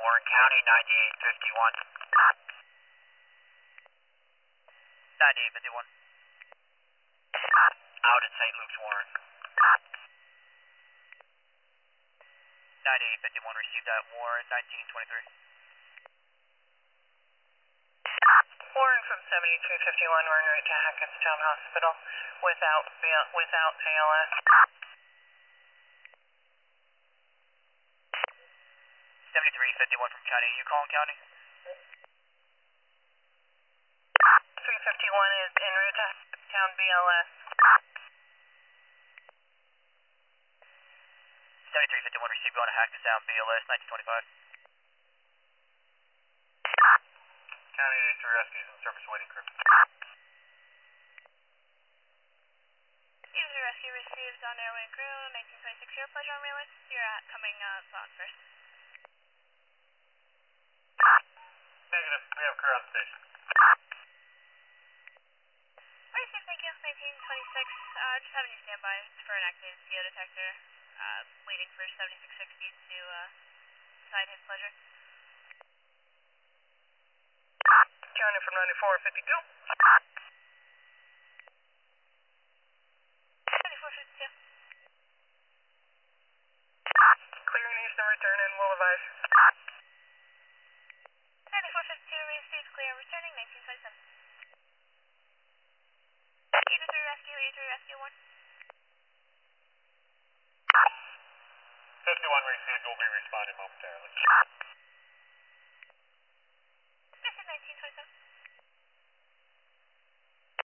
Warren County, 9851. 9851. Out at St. Luke's, Warren. 9851, received at Warren, 1923. Warren from 7251, we're en route to Hackettstown Hospital without ALS. 7351 from County, you calling County? 351 is en route to Hackettstown BLS. 7351, received going to Hackettstown BLS, 1925. County 83 rescues and service waiting crew. User rescue received on airway crew, 1926 here, Pleasure on Railways. You're coming on first. Negative, we have crew on station. Alright, safe, thank you. 1926, just having you stand by for an active CO detector. Waiting for 7660 to side hit Pleasure. County from 9452. 9452. Clearing eastern return and will advise. 9452 received clear returning 1927. E3 rescue 1. 51 received, will be responding momentarily. This is 1927.